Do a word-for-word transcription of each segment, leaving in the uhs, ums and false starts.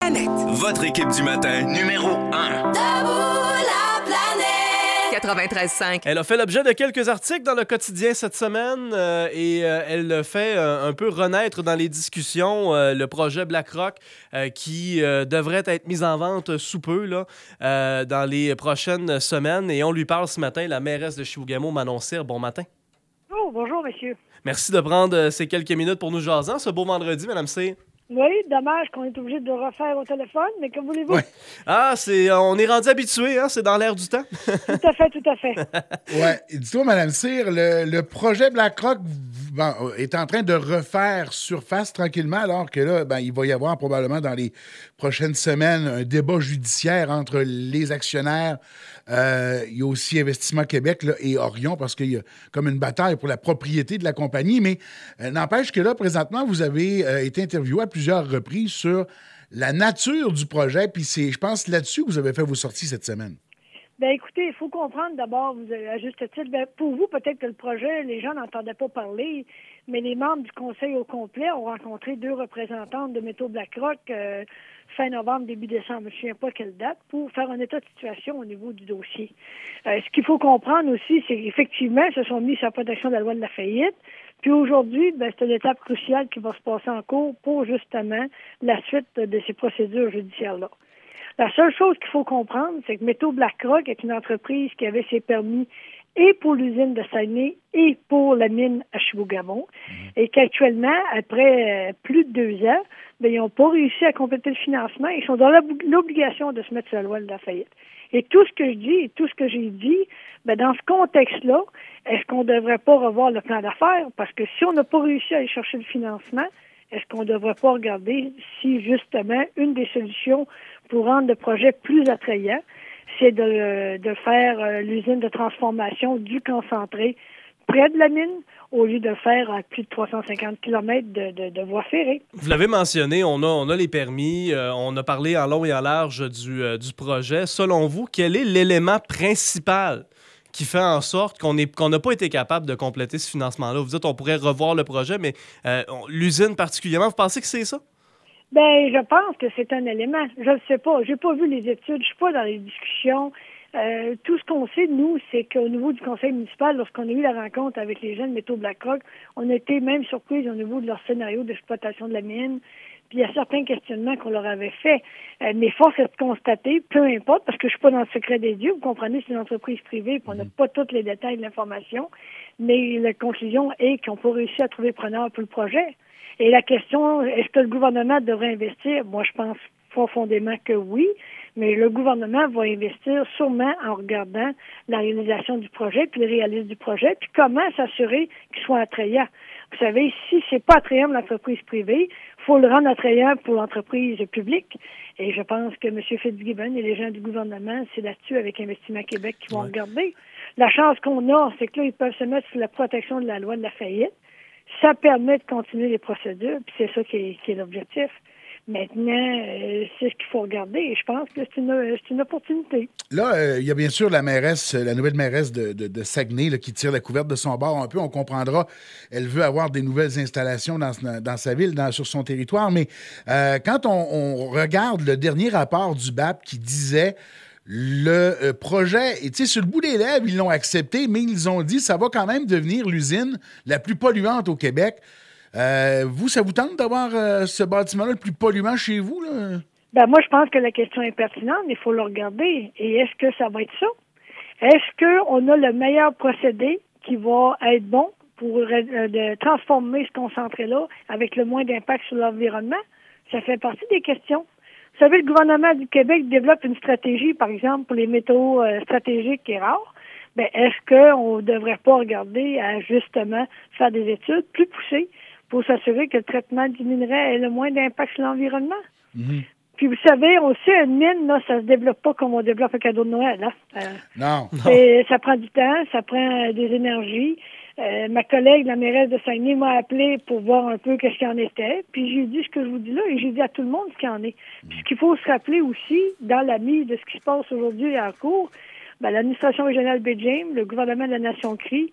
Votre équipe du matin, numéro un. Debout la planète. quatre-vingt-treize cinq. Elle a fait l'objet de quelques articles dans le quotidien cette semaine euh, et euh, elle fait euh, un peu renaître dans les discussions euh, le projet BlackRock euh, qui euh, devrait être mis en vente sous peu là, euh, dans les prochaines semaines. Et on lui parle ce matin, la mairesse de Chibougamau, Manon Cyr. Bon matin. Oh, bonjour, monsieur. Merci de prendre euh, ces quelques minutes pour nous jaser ce beau vendredi, Madame Cyr. Oui, dommage qu'on est obligé de refaire au téléphone, mais que voulez-vous? Ouais. Ah, c'est, on est rendu habitué, hein? C'est dans l'air du temps. Tout à fait, tout à fait. Ouais. Dis-toi, Mme Cyr, le, le projet BlackRock bon, est en train de refaire surface tranquillement, alors que là, ben, il va y avoir probablement dans les prochaines semaines un débat judiciaire entre les actionnaires. Euh, il y a aussi Investissement Québec là, et Orion, parce qu'il y a comme une bataille pour la propriété de la compagnie. Mais euh, n'empêche que là, présentement, vous avez euh, été interviewé à plusieurs reprises sur la nature du projet. Puis c'est, je pense, là-dessus que vous avez fait vos sorties cette semaine. Bien, écoutez, il faut comprendre d'abord, vous avez, à juste titre, bien, pour vous, peut-être que le projet, les gens n'entendaient pas parler, mais les membres du conseil au complet ont rencontré deux représentantes de Métaux BlackRock euh, fin novembre, début décembre, je ne me souviens pas quelle date, pour faire un état de situation au niveau du dossier. Euh, ce qu'il faut comprendre aussi, c'est qu'effectivement, ils se sont mis sur la protection de la loi de la faillite. Puis aujourd'hui, ben, c'est une étape cruciale qui va se passer en cours pour justement la suite de ces procédures judiciaires-là. La seule chose qu'il faut comprendre, c'est que Métaux BlackRock est une entreprise qui avait ses permis et pour l'usine de Saguenay et pour la mine à Chibougamau, mmh. et qu'actuellement, après euh, plus de deux ans, ben, ils n'ont pas réussi à compléter le financement. Ils sont dans l'obligation de se mettre sur la loi de la faillite. Et tout ce que je dis et tout ce que j'ai dit, ben, dans ce contexte-là, est-ce qu'on ne devrait pas revoir le plan d'affaires? Parce que si on n'a pas réussi à aller chercher le financement, est-ce qu'on ne devrait pas regarder si, justement, une des solutions pour rendre le projet plus attrayant, c'est de, de faire euh, l'usine de transformation du concentré près de la mine, au lieu de faire à plus de trois cent cinquante kilomètres de, de, de voies ferrées. Vous l'avez mentionné, on a, on a les permis, euh, on a parlé en long et en large du, euh, du projet. Selon vous, quel est l'élément principal qui fait en sorte qu'on est, qu'on n'a pas été capable de compléter ce financement-là? Vous dites qu'on pourrait revoir le projet, mais euh, on, l'usine particulièrement, vous pensez que c'est ça? Ben, je pense que c'est un élément. Je ne sais pas. J'ai pas vu les études. Je suis pas dans les discussions. Euh, tout ce qu'on sait, nous, c'est qu'au niveau du conseil municipal, lorsqu'on a eu la rencontre avec les jeunes Métaux BlackRock, on a été même surpris au niveau de leur scénario d'exploitation de la mine. Puis il y a certains questionnements qu'on leur avait faits. Euh, mais force est de constater, peu importe, parce que je suis pas dans le secret des dieux, vous comprenez, c'est une entreprise privée, puis on n'a pas tous les détails de l'information. Mais la conclusion est qu'ils n'ont pas réussi à trouver preneur pour le projet. Et la question, est-ce que le gouvernement devrait investir? Moi, je pense profondément que oui, mais le gouvernement va investir sûrement en regardant la réalisation du projet, puis le réalisme du projet, puis comment s'assurer qu'il soit attrayant. Vous savez, si c'est pas attrayant pour l'entreprise privée, il faut le rendre attrayant pour l'entreprise publique. Et je pense que M. Fitzgibbon et les gens du gouvernement, c'est là-dessus, avec Investissement Québec, qui vont ouais. regarder. La chance qu'on a, c'est que là, ils peuvent se mettre sous la protection de la loi de la faillite. Ça permet de continuer les procédures, puis c'est ça qui est, qui est l'objectif. Maintenant, euh, c'est ce qu'il faut regarder et je pense que c'est une, c'est une opportunité. Là, euh, il y a bien sûr la mairesse, la nouvelle mairesse de, de, de Saguenay là, qui tire la couverte de son bord un peu. On comprendra, elle veut avoir des nouvelles installations dans, dans sa ville, dans, sur son territoire. Mais euh, quand on, on regarde le dernier rapport du B A P qui disait le euh, projet, tu sais, sur le bout des lèvres, ils l'ont accepté, mais ils ont dit ça va quand même devenir l'usine la plus polluante au Québec. Euh, vous, ça vous tente d'avoir euh, ce bâtiment-là le plus polluant chez vous, là? Ben, moi, je pense que la question est pertinente, mais il faut le regarder. Et est-ce que ça va être ça? Est-ce qu'on a le meilleur procédé qui va être bon pour euh, de transformer ce concentré-là avec le moins d'impact sur l'environnement? Ça fait partie des questions. Vous savez, le gouvernement du Québec développe une stratégie, par exemple, pour les métaux euh, stratégiques et rares. Ben, est-ce qu'on ne devrait pas regarder à, justement, faire des études plus poussées pour s'assurer que le traitement du minerai ait le moins d'impact sur l'environnement? Mm-hmm. Puis vous savez, on sait, une mine, là, ça se développe pas comme on développe un cadeau de Noël. Hein? Euh, non. non. Ça prend du temps, ça prend euh, des énergies. Euh, ma collègue, la mairesse de Saguenay, m'a appelé pour voir un peu qu'est-ce qu'il en était. Puis j'ai dit ce que je vous dis là et j'ai dit à tout le monde ce qu'il en est. Puis ce qu'il faut se rappeler aussi, dans la mise de ce qui se passe aujourd'hui en cours, ben, l'administration régionale B J M, le gouvernement de la Nation Cree,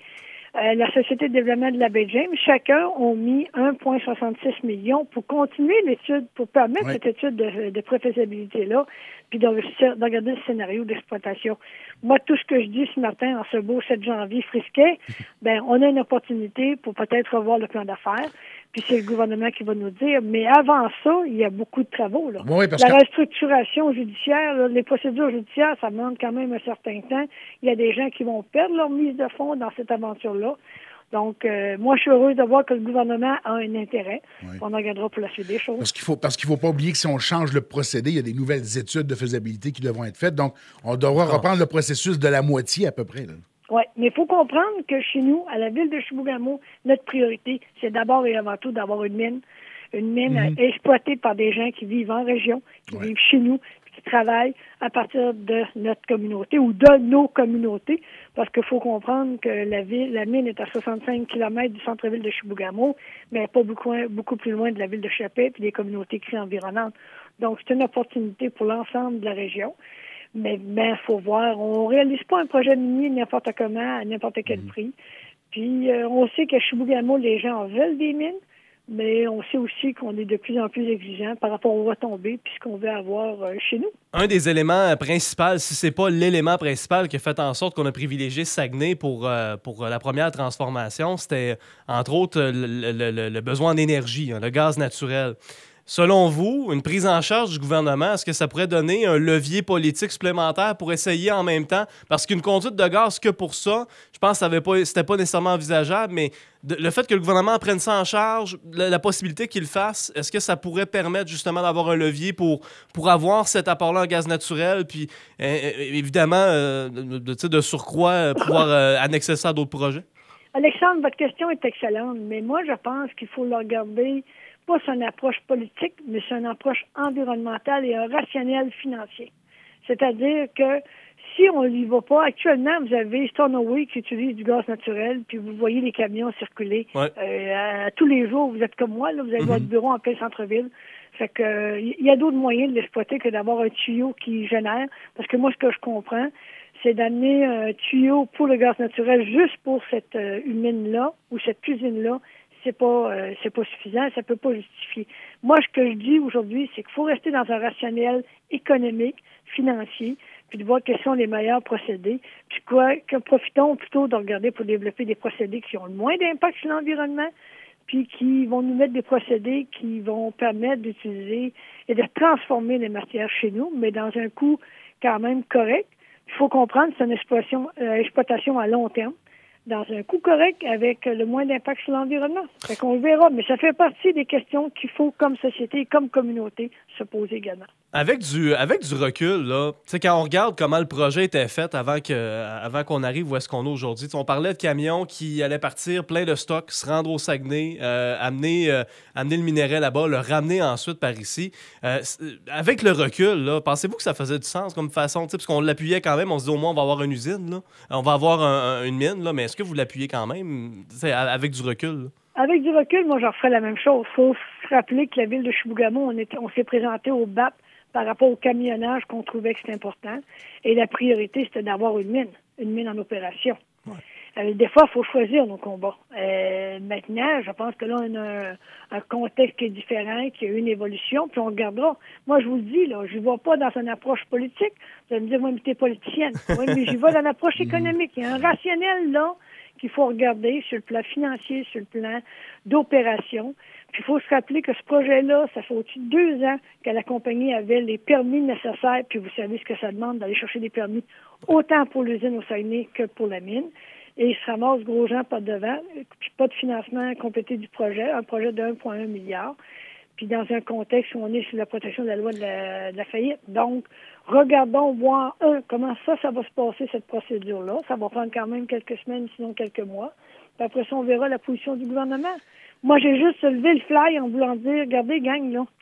euh, la Société de développement de la baie James, chacun ont mis un virgule soixante-six million pour continuer l'étude, pour permettre oui. cette étude de, de préfaisabilité-là, puis de, de regarder le scénario d'exploitation. Moi, tout ce que je dis ce matin, en ce beau sept janvier frisquet, ben on a une opportunité pour peut-être revoir le plan d'affaires, puis c'est le gouvernement qui va nous dire. Mais avant ça, il y a beaucoup de travaux. Là. Oui, parce la que... restructuration judiciaire, là, les procédures judiciaires, ça demande quand même un certain temps. Il y a des gens qui vont perdre leur mise de fonds dans cette aventure-là. Donc, euh, moi, je suis heureuse de voir que le gouvernement a un intérêt. Oui. On en regardera pour la suite des choses. Parce qu'il faut, parce qu'il faut pas oublier que si on change le procédé, il y a des nouvelles études de faisabilité qui devront être faites. Donc, on devra oh. reprendre le processus de la moitié à peu près. Oui, mais il faut comprendre que chez nous, à la ville de Chibougamau, notre priorité, c'est d'abord et avant tout d'avoir une mine. Une mine mm-hmm. exploitée par des gens qui vivent en région, qui ouais. vivent chez nous, qui travaillent à partir de notre communauté ou de nos communautés. Parce qu'il faut comprendre que la ville, la mine est à soixante-cinq kilomètres du centre-ville de Chibougamau, mais pas beaucoup, beaucoup plus loin de la ville de Chapais et des communautés qui sont environnantes. Donc, c'est une opportunité pour l'ensemble de la région. Mais il faut voir, on ne réalise pas un projet minier n'importe comment, à n'importe quel mmh. prix. Puis, euh, on sait qu'à Chibougamau, les gens veulent des mines, mais on sait aussi qu'on est de plus en plus exigeant par rapport aux retombées puis ce qu'on veut avoir euh, chez nous. Un des éléments principaux, si c'est pas l'élément principal qui a fait en sorte qu'on a privilégié Saguenay pour, euh, pour la première transformation, c'était entre autres le, le, le, le besoin d'énergie, hein, le gaz naturel. Selon vous, une prise en charge du gouvernement, est-ce que ça pourrait donner un levier politique supplémentaire pour essayer en même temps? Parce qu'une conduite de gaz que pour ça, je pense que ça avait pas, c'était pas nécessairement envisageable, mais de, le fait que le gouvernement prenne ça en charge, la, la possibilité qu'il le fasse, est-ce que ça pourrait permettre justement d'avoir un levier pour, pour avoir cet apport-là en gaz naturel, puis euh, évidemment, euh, de, de, de surcroît, euh, pouvoir euh, annexer ça à d'autres projets? Alexandre, votre question est excellente, mais moi, je pense qu'il faut le regarder pas sur une approche politique, mais sur une approche environnementale et un rationnel financier. C'est-à-dire que si on n'y va pas, actuellement, vous avez Stornoway qui utilise du gaz naturel, puis vous voyez les camions circuler. Ouais. Euh, à tous les jours, vous êtes comme moi, là, vous avez mm-hmm. votre bureau en plein centre-ville. Fait que euh, il y a d'autres moyens de l'exploiter que d'avoir un tuyau qui génère. Parce que moi, ce que je comprends, c'est d'amener un tuyau pour le gaz naturel juste pour cette euh, mine-là ou cette usine-là. C'est pas euh, c'est pas suffisant, ça peut pas justifier. Moi, ce que je dis aujourd'hui, c'est qu'il faut rester dans un rationnel économique, financier, puis de voir quels sont les meilleurs procédés, puis quoi, que profitons plutôt de regarder pour développer des procédés qui ont le moins d'impact sur l'environnement, puis qui vont nous mettre des procédés qui vont permettre d'utiliser et de transformer les matières chez nous, mais dans un coût quand même correct. Il faut comprendre que c'est une exploitation, euh, exploitation à long terme, dans un coût correct avec le moins d'impact sur l'environnement. Fait qu'on le verra, mais ça fait partie des questions qu'il faut, comme société, comme communauté, se poser également. Avec du, avec du recul, là, quand on regarde comment le projet était fait avant, que, avant qu'on arrive où est-ce qu'on est aujourd'hui, on parlait de camions qui allaient partir plein de stocks, se rendre au Saguenay, euh, amener, euh, amener le minerai là-bas, le ramener ensuite par ici. Euh, avec le recul, là, pensez-vous que ça faisait du sens comme façon? Parce qu'on l'appuyait quand même, on se dit au moins on va avoir une usine, là, on va avoir un, un, une mine, là, mais est-ce que vous l'appuyez quand même avec du recul? Là? Avec du recul, moi, je referais la même chose. Il faut se rappeler que la ville de Chibougamau, on, était, on s'est présenté au B A P par rapport au camionnage qu'on trouvait que c'était important. Et la priorité, c'était d'avoir une mine, une mine en opération. Ouais. Euh, des fois, il faut choisir nos combats. Euh, maintenant, je pense que là, on a un, un contexte qui est différent, qui a eu une évolution, puis on regardera. Moi, je vous le dis, là, je ne vois pas dans une approche politique. Vous allez me dire, moi, mais t'es politicienne. Oui, mais j'y vais dans l'approche économique. Il y a un rationnel, là, qu'il faut regarder sur le plan financier, sur le plan d'opération. Puis il faut se rappeler que ce projet-là, ça fait au-dessus de deux ans que la compagnie avait les permis nécessaires, puis vous savez ce que ça demande d'aller chercher des permis, autant pour l'usine au Saguenay que pour la mine. Et il se ramasse gros gens pas devant, puis pas de financement complété du projet, un projet de un virgule un milliard, puis dans un contexte où on est sur la protection de la loi de la, de la faillite. Donc, regardons, voir, un, comment ça, ça va se passer, cette procédure-là. Ça va prendre quand même quelques semaines, sinon quelques mois. Puis après ça, on verra la position du gouvernement. Moi, j'ai juste levé le fly en voulant dire, regardez, gang, là,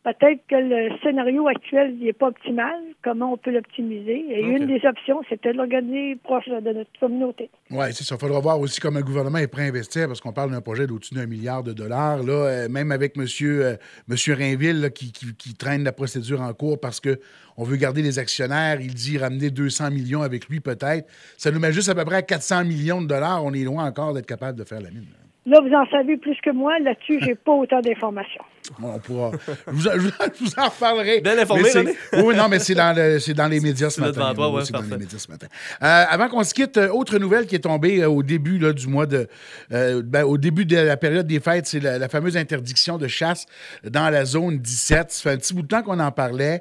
peut-être que le scénario actuel n'est pas optimal. Comment on peut l'optimiser? Et okay. Une des options, c'était de l'organiser proche de notre communauté. Oui, c'est ça. Il faudra voir aussi comment le gouvernement est prêt à investir, parce qu'on parle d'un projet d'au-dessus d'un milliard de dollars. Là, euh, même avec M. Euh, Monsieur Rainville là, qui, qui, qui traîne la procédure en cours parce qu'on veut garder les actionnaires. Il dit ramener deux cents millions avec lui peut-être. Ça nous met juste à peu près à quatre cents millions de dollars. On est loin encore d'être capable de faire la mine. Là, vous en savez plus que moi. Là-dessus, j'ai pas autant d'informations. Bon, on pourra... je, vous, je, je vous en reparlerai. Bien informé, René. Oui, non, mais c'est dans, le, c'est dans les médias ce matin. Toi, ouais, c'est dans les médias ce matin. Euh, avant qu'on se quitte, autre nouvelle qui est tombée euh, au début là, du mois de... Euh, ben, au début de la période des fêtes, c'est la, la fameuse interdiction de chasse dans la zone dix-sept. Ça fait un petit bout de temps qu'on en parlait.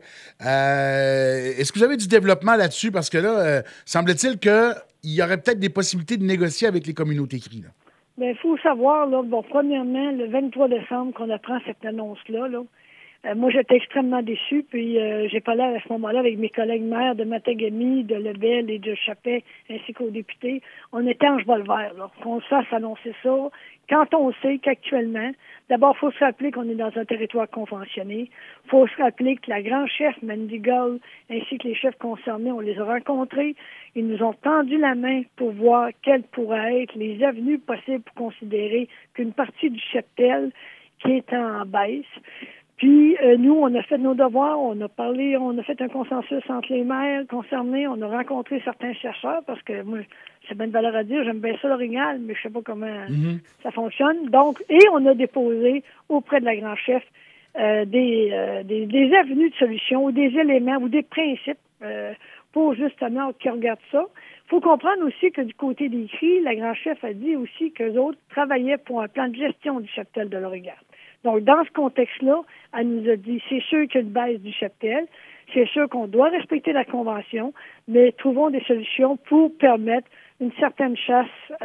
Euh, est-ce que vous avez du développement là-dessus? Parce que là, euh, semble-t-il qu'il y aurait peut-être des possibilités de négocier avec les communautés cris, là. Bien, il faut savoir, là, bon, premièrement, le vingt-trois décembre qu'on apprend cette annonce-là, là, euh, moi, j'étais extrêmement déçue, puis euh, j'ai parlé à ce moment-là avec mes collègues maires de Matagami, de Lebel et de Chappais, ainsi qu'aux députés. On était en cheval vert, là, qu'on se fasse annoncer ça. Quand on sait qu'actuellement, d'abord, il faut se rappeler qu'on est dans un territoire conventionné. Il faut se rappeler que la grande chef Mandy Gull, ainsi que les chefs concernés, on les a rencontrés. Ils nous ont tendu la main pour voir quelles pourraient être les avenues possibles pour considérer qu'une partie du cheptel qui est en baisse. Puis, euh, nous, on a fait nos devoirs, on a parlé, on a fait un consensus entre les maires concernés, on a rencontré certains chercheurs, parce que moi, c'est bien de valeur à dire, j'aime bien ça l'orignal, mais je sais pas comment mm-hmm. ça fonctionne. Donc, et on a déposé auprès de la grand chef euh, des, euh, des, des avenues de solutions ou des éléments ou des principes euh, pour justement qui regardent ça. Il faut comprendre aussi que du côté des cris, la grand chef a dit aussi qu'eux autres travaillaient pour un plan de gestion du cheptel de l'orignal. Donc, dans ce contexte-là, elle nous a dit, c'est sûr qu'il y a une baisse du cheptel, c'est sûr qu'on doit respecter la Convention, mais trouvons des solutions pour permettre une certaine chasse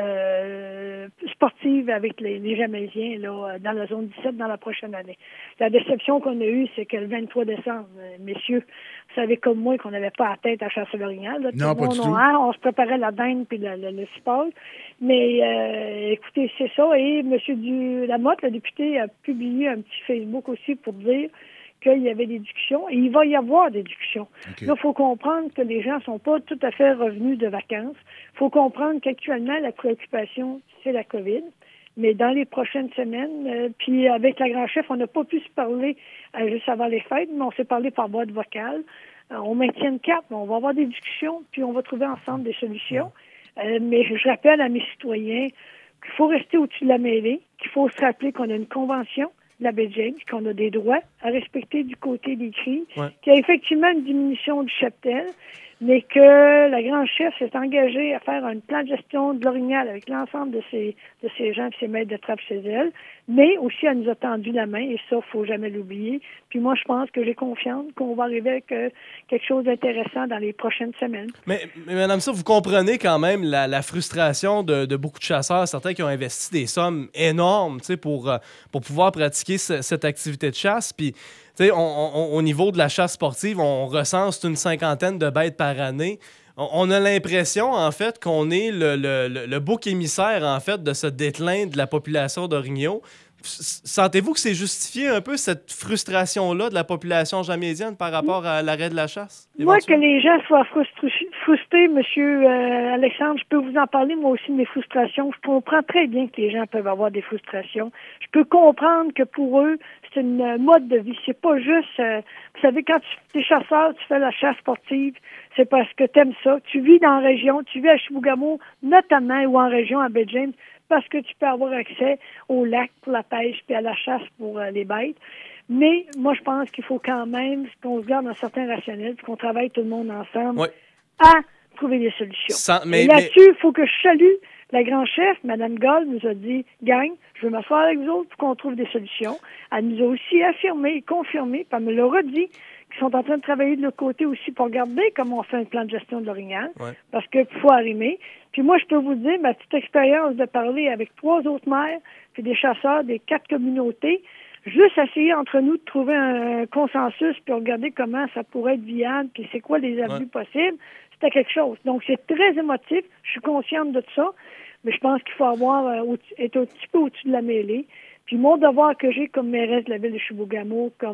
euh, sportive avec les, les Jamaisiens là, dans la zone dix-sept dans la prochaine année. La déception qu'on a eue, c'est que le vingt-trois décembre, euh, messieurs, vous savez comme moi qu'on n'avait pas la tête à chasser l'orignal. Là, non, pas du tout. Hein, on se préparait la dinde puis le, le, le cipage. Mais euh, écoutez, c'est ça. Et M. Du, Lamotte, le député, a publié un petit Facebook aussi pour dire qu'il y avait des discussions, et il va y avoir des discussions. Okay. Là, il faut comprendre que les gens ne sont pas tout à fait revenus de vacances. Il faut comprendre qu'actuellement, la préoccupation, c'est la COVID. Mais dans les prochaines semaines, euh, puis avec la grand chef, on n'a pas pu se parler euh, juste avant les fêtes, mais on s'est parlé par boîte vocale. Euh, on maintient le cap, on va avoir des discussions, puis on va trouver ensemble des solutions. Euh, mais je rappelle à mes citoyens qu'il faut rester au-dessus de la mêlée, qu'il faut se rappeler qu'on a une convention, la baie James, qu'on a des droits à respecter du côté des cris, ouais. qu'il y a effectivement une diminution du cheptel, mais que la grande chef s'est engagée à faire un plan de gestion de l'orignal avec l'ensemble de ses, de ses gens et ses maîtres de trappe chez elle, mais aussi elle nous a tendu la main, et ça, il ne faut jamais l'oublier. Puis moi, je pense que j'ai confiance qu'on va arriver avec euh, quelque chose d'intéressant dans les prochaines semaines. Mais, mais Madame ça, vous comprenez quand même la, la frustration de, de beaucoup de chasseurs, certains qui ont investi des sommes énormes pour, pour pouvoir pratiquer ce, cette activité de chasse, puis tu sais, on, on, au niveau de la chasse sportive, on recense une cinquantaine de bêtes par année. On, on a l'impression, en fait, qu'on est le, le, le bouc émissaire, en fait, de ce déclin de la population d'orignaux. Sentez-vous que c'est justifié un peu cette frustration-là de la population jamaisienne par rapport à l'arrêt de la chasse? Moi, que les gens soient frustrés, frustrés, monsieur euh, Alexandre, je peux vous en parler, moi aussi, de mes frustrations. Je comprends très bien que les gens peuvent avoir des frustrations. Je peux comprendre que pour eux, c'est une mode de vie. C'est pas juste... Euh, vous savez, quand tu es chasseur, tu fais la chasse sportive, c'est parce que tu aimes ça. Tu vis dans la région, tu vis à Chibougamau, notamment, ou en région, à Baie James, parce que tu peux avoir accès au lac pour la pêche puis à la chasse pour euh, les bêtes. Mais moi, je pense qu'il faut quand même qu'on se garde un certain rationnel puis qu'on travaille tout le monde ensemble oui. à trouver des solutions. Sans, mais, Et là-dessus, il mais... faut que je salue la grande chef, Mme Gold, nous a dit « Gang, je veux m'asseoir avec vous autres pour qu'on trouve des solutions. » Elle nous a aussi affirmé et confirmé, puis elle me l'a redit, qu'ils sont en train de travailler de l'autre côté aussi pour regarder comment on fait un plan de gestion de l'orignal, ouais. parce qu'il faut arrimer. Puis moi, je peux vous dire, ma petite expérience de parler avec trois autres maires, puis des chasseurs des quatre communautés, juste essayer entre nous de trouver un consensus, puis regarder comment ça pourrait être viable, puis c'est quoi les avenues ouais. possibles, c'était quelque chose. Donc, c'est très émotif, je suis consciente de tout ça, mais je pense qu'il faut avoir euh, être un petit peu au-dessus de la mêlée. Puis mon devoir que j'ai comme mairesse de la ville de Chibougamau, comme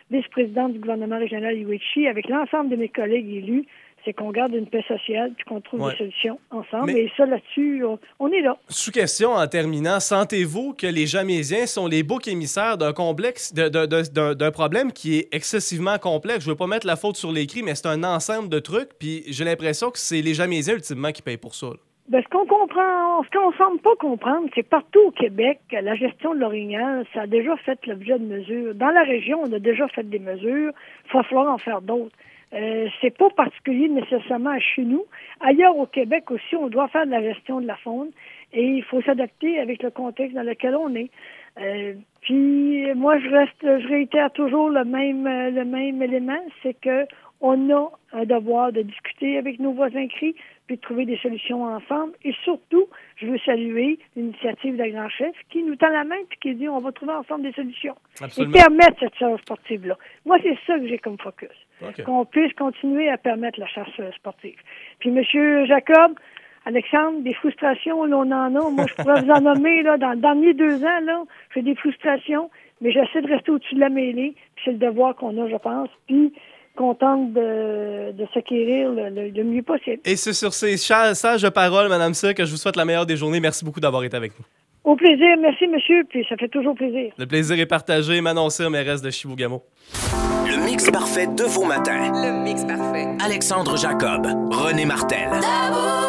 vice-présidente du gouvernement régional Iwichi, avec l'ensemble de mes collègues élus, c'est qu'on garde une paix sociale puis qu'on trouve Ouais. des solutions ensemble. Mais- Et ça, là-dessus, on, on est là. Sous question, en terminant, sentez-vous que les Jamésiens sont les boucs émissaires d'un complexe, de- de- de- d'un d'un problème qui est excessivement complexe? Je veux pas mettre la faute sur les cris, mais c'est un ensemble de trucs, puis j'ai l'impression que c'est les Jamésiens, ultimement, qui payent pour ça. là. Ben, ce qu'on comprend, ce qu'on semble pas comprendre, c'est partout au Québec, la gestion de l'orignal, ça a déjà fait l'objet de mesures. Dans la région, on a déjà fait des mesures. Il va falloir en faire d'autres. Euh, c'est pas particulier nécessairement à chez nous. Ailleurs au Québec aussi, on doit faire de la gestion de la faune et il faut s'adapter avec le contexte dans lequel on est. Euh, puis moi, je reste, je réitère toujours le même, euh, le même élément, c'est que on a un devoir de discuter avec nos voisins cris, puis de trouver des solutions ensemble. Et surtout, je veux saluer l'initiative de Grand Chef qui nous tend la main puis qui dit on va trouver ensemble des solutions. Absolument. Et permettre cette chasse sportive-là. Moi, c'est ça que j'ai comme focus. OK. Qu'on puisse continuer à permettre la chasse euh, sportive. Puis, Monsieur Jacob, Alexandre, des frustrations, là, on en a. Moi, je pourrais vous en nommer, là, dans les derniers deux ans, là, j'ai des frustrations, mais j'essaie de rester au-dessus de la mêlée, puis c'est le devoir qu'on a, je pense, puis qu'on tente de, de s'acquérir le, le, le mieux possible. Et c'est sur ces cha- sages paroles, Madame Cyr, que je vous souhaite la meilleure des journées. Merci beaucoup d'avoir été avec nous. Au plaisir, merci, monsieur, puis ça fait toujours plaisir. Le plaisir est partagé. Manon Cyr, mairesse de Chibougamau. Le mix parfait de vos matins. Le mix parfait. Alexandre Jacob, René Martel. Debout